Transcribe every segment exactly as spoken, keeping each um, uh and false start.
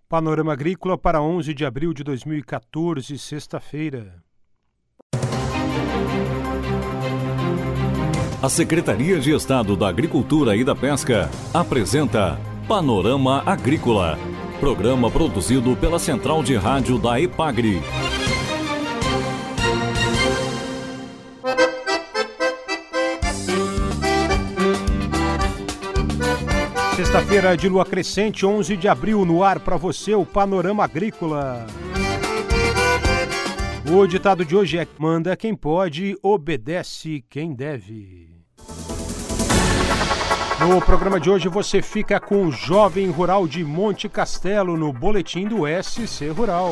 Panorama Agrícola para onze de abril de dois mil e quatorze, sexta-feira. A Secretaria de Estado da Agricultura e da Pesca apresenta Panorama Agrícola, programa produzido pela Central de Rádio da EPAGRE. Sexta-feira de lua crescente, onze de abril, no ar para você o Panorama Agrícola. O ditado de hoje é: manda quem pode, obedece quem deve. No programa de hoje você fica com o jovem rural de Monte Castelo no boletim do S C Rural.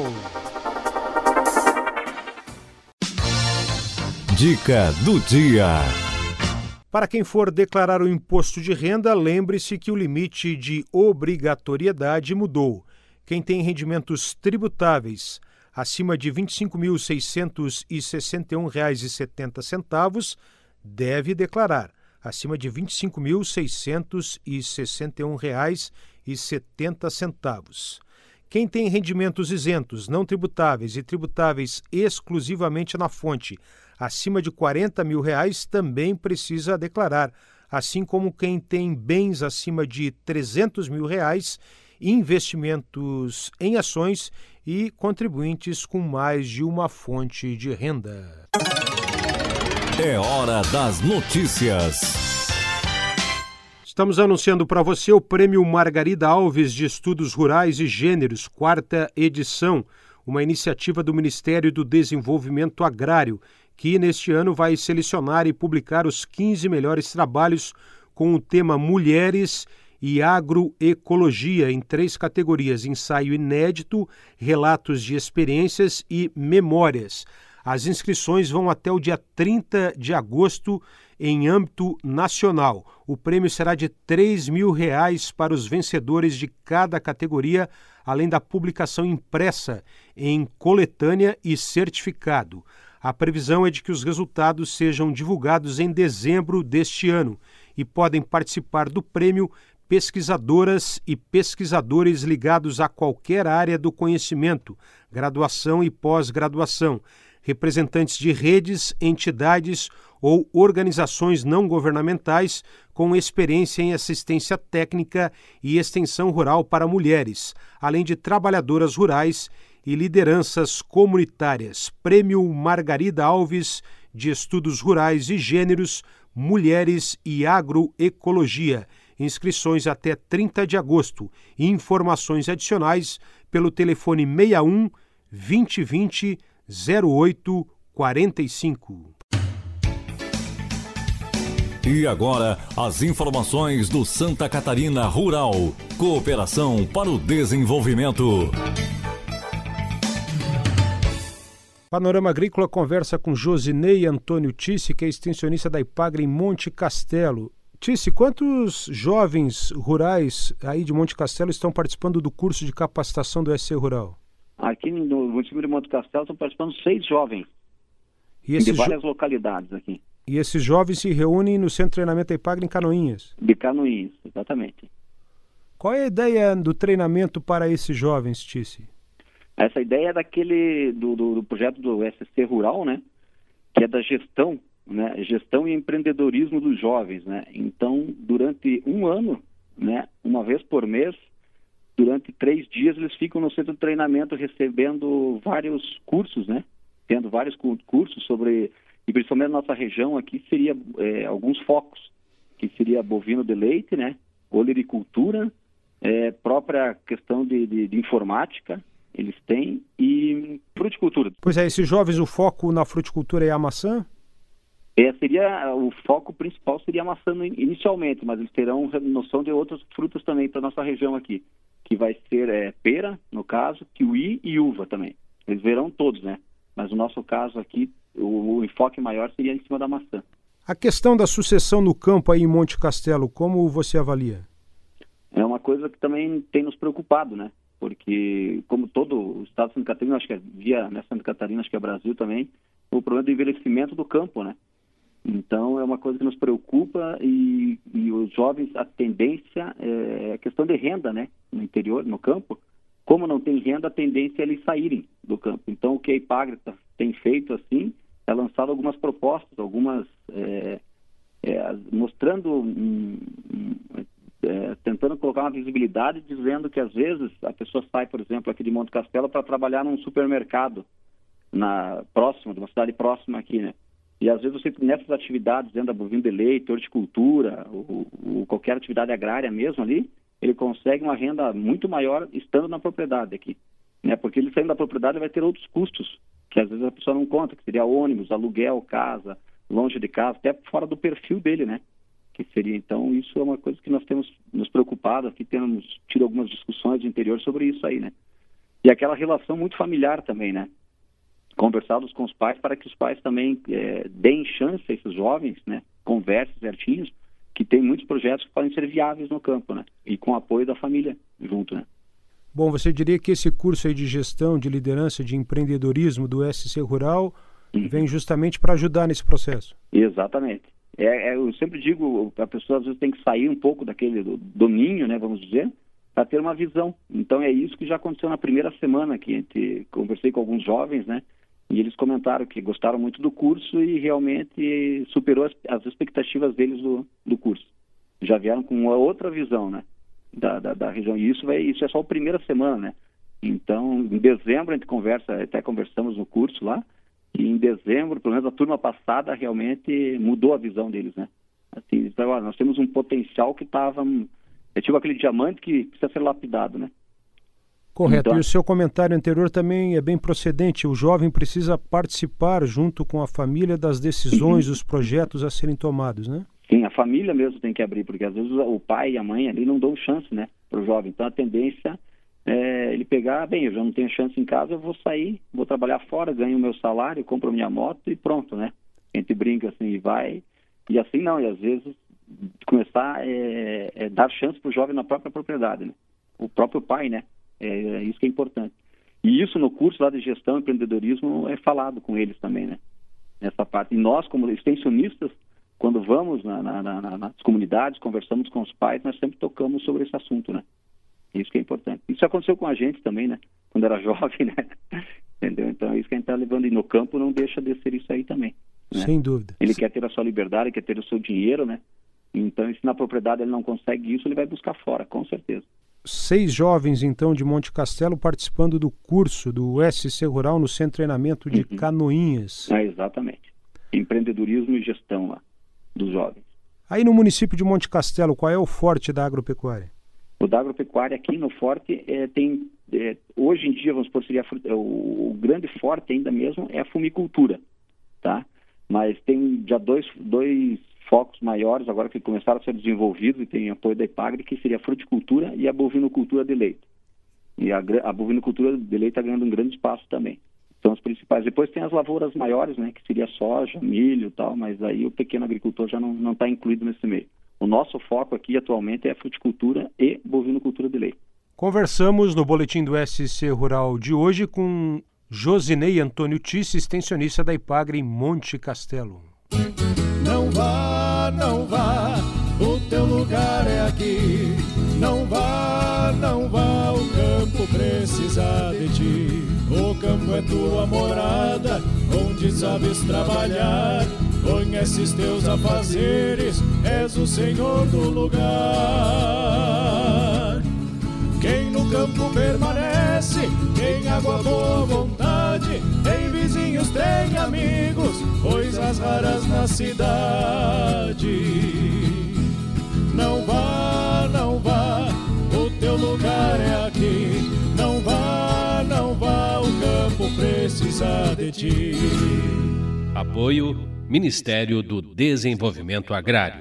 Dica do dia. Para quem for declarar o imposto de renda, lembre-se que o limite de obrigatoriedade mudou. Quem tem rendimentos tributáveis acima de vinte e cinco mil seiscentos e sessenta e um reais e setenta centavos deve declarar. Acima de vinte e cinco mil seiscentos e sessenta e um reais e setenta centavos. Quem tem rendimentos isentos, não tributáveis e tributáveis exclusivamente na fonte, acima de quarenta mil reais, também precisa declarar, assim como quem tem bens acima de trezentos mil reais, investimentos em ações e contribuintes com mais de uma fonte de renda. É hora das notícias. Estamos anunciando para você o Prêmio Margarida Alves de Estudos Rurais e Gêneros, quarta edição, uma iniciativa do Ministério do Desenvolvimento Agrário, que neste ano vai selecionar e publicar os quinze melhores trabalhos com o tema Mulheres e Agroecologia em três categorias: ensaio inédito, relatos de experiências e memórias. As inscrições vão até o dia trinta de agosto em âmbito nacional. O prêmio será de três mil reais para os vencedores de cada categoria, além da publicação impressa em coletânea e certificado. A previsão é de que os resultados sejam divulgados em dezembro deste ano e podem participar do prêmio pesquisadoras e pesquisadores ligados a qualquer área do conhecimento, graduação e pós-graduação, representantes de redes, entidades ou organizações não governamentais com experiência em assistência técnica e extensão rural para mulheres, além de trabalhadoras rurais e lideranças comunitárias. Prêmio Margarida Alves de Estudos Rurais e Gêneros, Mulheres e Agroecologia. Inscrições até trinta de agosto. E informações adicionais pelo telefone seis um, vinte, vinte, zero oito quarenta e cinco. E agora, as informações do Santa Catarina Rural. Cooperação para o desenvolvimento. Panorama Agrícola conversa com Josinei Antônio Tissi, que é extensionista da EPAGRE em Monte Castelo. Tissi, quantos jovens rurais aí de Monte Castelo estão participando do curso de capacitação do S C Rural? Aqui no município de Monte Castelo estão participando seis jovens, e de várias jo... localidades aqui. E esses jovens se reúnem no Centro de Treinamento da EPAGRE em Canoinhas? De Canoinhas, exatamente. Qual é a ideia do treinamento para esses jovens, Tissi? Essa ideia é daquele, do, do, do projeto do S C Rural, né? Que é da gestão, né? Gestão e empreendedorismo dos jovens, né? Então, durante um ano, né? Uma vez por mês, durante três dias, eles ficam no centro de treinamento recebendo vários cursos, né? Tendo vários cursos sobre, e principalmente na nossa região aqui, seria é, alguns focos, que seria bovino de leite, né? Olericultura, é, própria questão de, de, de informática, eles têm, e fruticultura. Pois é, esses jovens, o foco na fruticultura é a maçã? É, seria, o foco principal seria a maçã inicialmente, mas eles terão noção de outras frutas também para a nossa região aqui, que vai ser é, pera, no caso, kiwi e uva também. Eles verão todos, né? Mas no nosso caso aqui, o, o enfoque maior seria em cima da maçã. A questão da sucessão no campo aí em Monte Castelo, como você avalia? É uma coisa que também tem nos preocupado, né? Porque, como todo o estado de Santa Catarina, acho que é via né, Santa Catarina, acho que é Brasil também, o problema do envelhecimento do campo, né? Então, é uma coisa que nos preocupa e, e os jovens, a tendência é a questão de renda, né? No interior, no campo, como não tem renda, a tendência é eles saírem do campo. Então, o que a IPAGRE tem feito, assim, é lançado algumas propostas, algumas, é, é, mostrando, um, um, é, tentando colocar uma visibilidade, dizendo que, às vezes, a pessoa sai, por exemplo, aqui de Monte Castelo para trabalhar num supermercado, na, próximo, de uma cidade próxima aqui, né? E, às vezes, você, nessas atividades, dentro da bovino de leite, horticultura, ou, ou qualquer atividade agrária mesmo ali, ele consegue uma renda muito maior estando na propriedade aqui, né? Porque ele saindo da propriedade vai ter outros custos, que às vezes a pessoa não conta, que seria ônibus, aluguel, casa, longe de casa, até fora do perfil dele, né? Que seria, então, isso é uma coisa que nós temos nos preocupado aqui, temos tido algumas discussões do interior sobre isso aí, né? E aquela relação muito familiar também, né? Conversados com os pais para que os pais também é, deem chance a esses jovens, né? Conversem certinhos, que tem muitos projetos que podem ser viáveis no campo, né? E com apoio da família junto, né? Bom, você diria que esse curso aí de gestão, de liderança, de empreendedorismo do S C Rural uhum. vem justamente para ajudar nesse processo? Exatamente. É, é, eu sempre digo, a pessoa às vezes tem que sair um pouco daquele do, domínio, né, vamos dizer, para ter uma visão. Então é isso que já aconteceu na primeira semana que a gente conversei com alguns jovens, né? E eles comentaram que gostaram muito do curso e realmente superou as, as expectativas deles do, do curso. Já vieram com uma outra visão, né, da, da, da região. E isso, vai, isso é só a primeira semana, né? Então, em dezembro a gente conversa, até conversamos no curso lá, e em dezembro, pelo menos a turma passada, realmente mudou a visão deles, né? Assim, então, ó, nós temos um potencial que estava... É tipo aquele diamante que precisa ser lapidado, né? Correto. Então, e o seu comentário anterior também é bem procedente. O jovem precisa participar junto com a família das decisões, dos projetos a serem tomados, né? Sim, a família mesmo tem que abrir, porque às vezes o pai e a mãe ali não dão chance, né, para o jovem. Então a tendência é ele pegar, bem, eu já não tenho chance em casa, eu vou sair, vou trabalhar fora, ganho o meu salário, compro a minha moto e pronto, né? A gente brinca assim e vai. E assim não, e às vezes começar é, é dar chance para o jovem na própria propriedade, né? O próprio pai, né? É, é isso que é importante. E isso no curso lá de gestão e empreendedorismo é falado com eles também, né? Nessa parte. E nós, como extensionistas, quando vamos na, na, na, nas comunidades, conversamos com os pais, nós sempre tocamos sobre esse assunto, né? Isso que é importante. Isso aconteceu com a gente também, né? Quando era jovem, né? Entendeu? Então é isso que a gente está levando. E no campo não deixa de ser isso aí também, né? Sem dúvida. Ele Sim. quer ter a sua liberdade, quer ter o seu dinheiro, né? Então, se na propriedade ele não consegue isso, ele vai buscar fora, com certeza. Seis jovens, então, de Monte Castelo participando do curso do S C Rural no Centro de Treinamento de uhum. Canoinhas. É, exatamente. Empreendedorismo e gestão lá, dos jovens. Aí no município de Monte Castelo, qual é o forte da agropecuária? O da agropecuária aqui no forte é, tem, é, hoje em dia, vamos supor, seria o, o grande forte ainda mesmo é a fumicultura, tá? Mas tem já dois, dois focos maiores agora que começaram a ser desenvolvidos e tem apoio da IPAGRE, que seria a fruticultura e a bovinocultura de leite. E a, a bovinocultura de leite está ganhando um grande espaço também. São os principais. Depois tem as lavouras maiores, né, que seria soja, milho e tal, mas aí o pequeno agricultor já não está incluído nesse meio. O nosso foco aqui atualmente é a fruticultura e bovinocultura de leite. Conversamos no Boletim do S C Rural de hoje com Josinei Antônio Tisse, extensionista da IPAGRE em Monte Castelo. Não vá, não vá, o teu lugar é aqui. Não vá, não vá, o campo precisa de ti. O campo é tua morada, onde sabes trabalhar. Conheces teus afazeres, és o senhor do lugar. Quem no campo permanece, tem água, boa vontade, tem vizinhos, tem amigos, coisas raras na cidade. Não vá, não vá, o teu lugar é aqui. Não vá, não vá, o campo precisa de ti. Apoio Ministério do Desenvolvimento Agrário.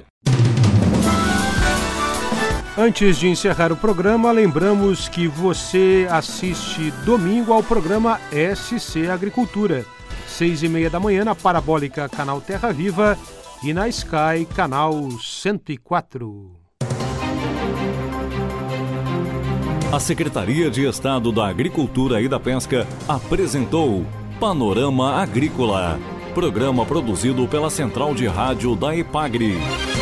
Antes de encerrar o programa, lembramos que você assiste domingo ao programa S C Agricultura, seis e meia da manhã na Parabólica Canal Terra Viva e na Sky Canal cento e quatro. A Secretaria de Estado da Agricultura e da Pesca apresentou Panorama Agrícola, programa produzido pela Central de Rádio da IPAGRE.